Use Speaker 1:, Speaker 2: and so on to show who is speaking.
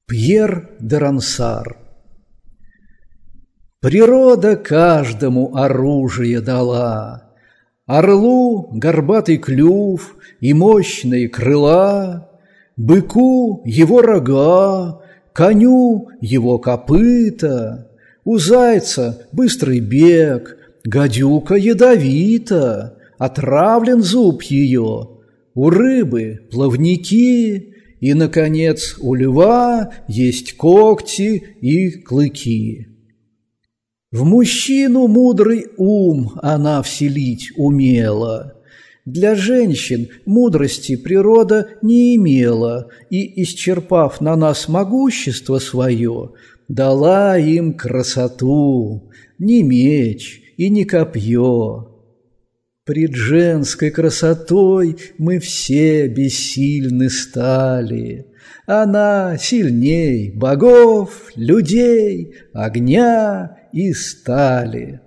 Speaker 1: Пьер де Рансар. Природа каждому оружие дала, орлу горбатый клюв и мощные крыла, быку его рога, коню его копыта, у зайца быстрый бег, гадюка ядовита, отравлен зуб ее, у рыбы плавники, и, наконец, у льва есть когти и клыки. В мужчину мудрый ум она вселить умела. Для женщин мудрости природа не имела, и, исчерпав на нас могущество свое, дала им красоту, ни меч и ни копье. Пред женской красотой мы все бессильны стали. Она сильней богов, людей, огня и стали.